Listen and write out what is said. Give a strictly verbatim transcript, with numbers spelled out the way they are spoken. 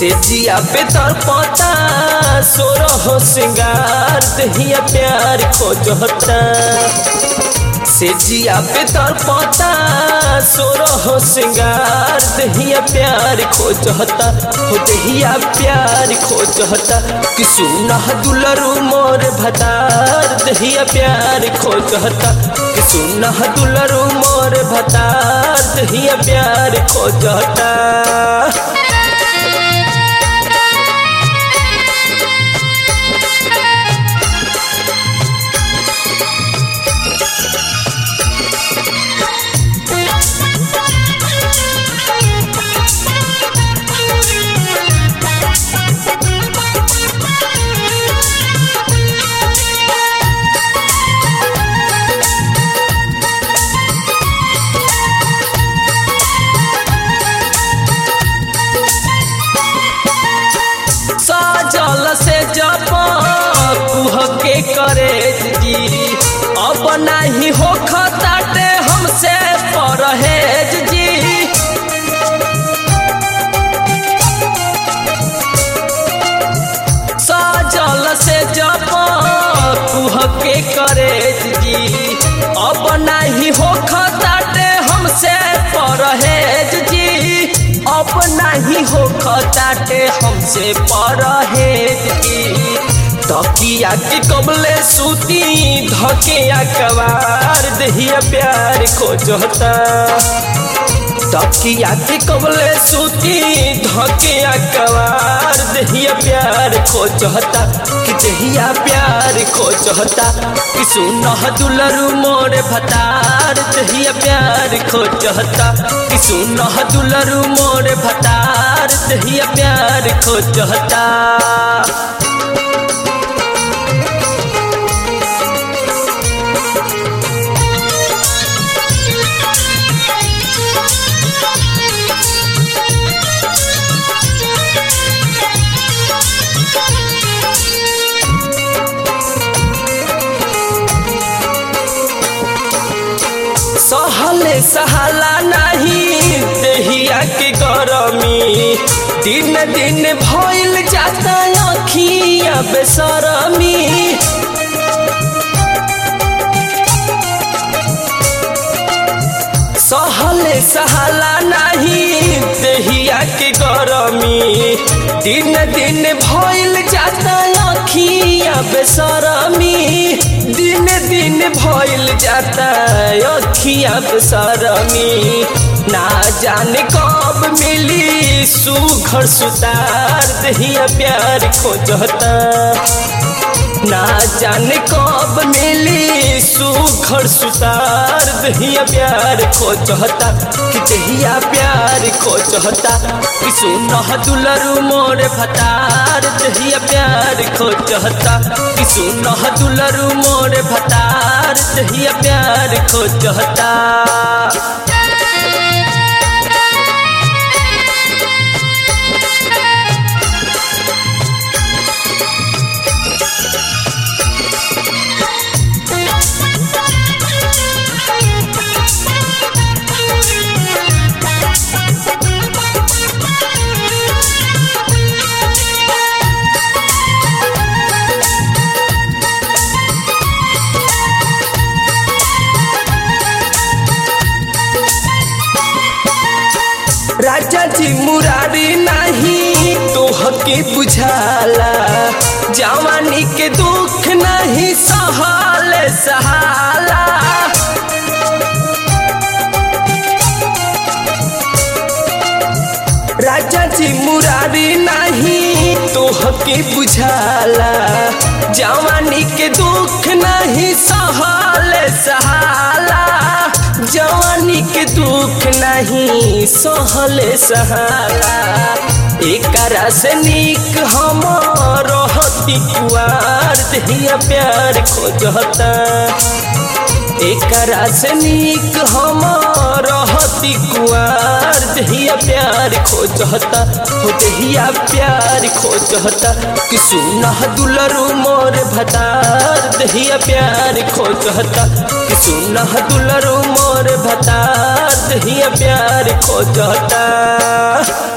से जिया पे तड़पता सोरह सिंगार दहिया प्यार खोजता से जिया पे तड़पता सोरह सिंगार दहिया प्यार खोजता हो दहिया प्यार खोजता कि सुना दुलरू मोर भतार दहिया प्यार खोजता कि सुना दुलरू मोर भतार दहिया प्यार खोजता। जल से जब कुह के करे जी अब नहीं हो खताटे हमसे परहेज जी सजल से जब कुह के करे जी अब नहीं हो खताटे हमसे परहेज जी अब नहीं हो खताटे हमसे परहेज की तकिया के कबले सूती धकिया कवार दहिया प्यार खोजता तकिया के कबले सूती धकिया कवार दहिया प्यार खोजता कि दहिया प्यार खोजता कि सुनह दुलरू मोर भतार दहिया प्यार खोजता कि सुनह दुलरू मोर भतार दहिया प्यार खोजता। सहले सहला नहीं दहिया के गरमी दिन दिन भइल जाता अखिया बेसरमी सहले सहला नहीं दहिया के गरमी दिन दिन भइल जाता अखिया बेसरमी दिन दिन भइल जाता अखिया बेसरमी ना जाने कब मिली सुघर सुतार दहिया प्यार खोजता ना जाने कब मिली सुघर सुतार दहिया प्यार खोजता कि दहिया प्यार खोजता कि सुनह दुलरू मोर भतार दहिया प्यार खोजता कि सुनह दुलरू मोर भतार दहिया प्यार खोजता। राजा जी मुरारी नहीं तोहके बुझाला जवानी के दुख नहीं सहल सहाला राजा जी मुरारी नहीं तोहके बुझाला जवानी के दुख नहीं सहल सहाला जवानी के दुख नहीं सहल सहाला एकरा से नीक हम रहती कुआर दहिया प्यार खोजता एकरा से नीक हम रहती कुआर दहिया प्यार खोजता हो दहिया प्यार खोजता कि सुनह दुलरू मोर भतार दहिया प्यार खोजता कि सुनह दुलरू मोर भतार दहिया प्यार खोजता।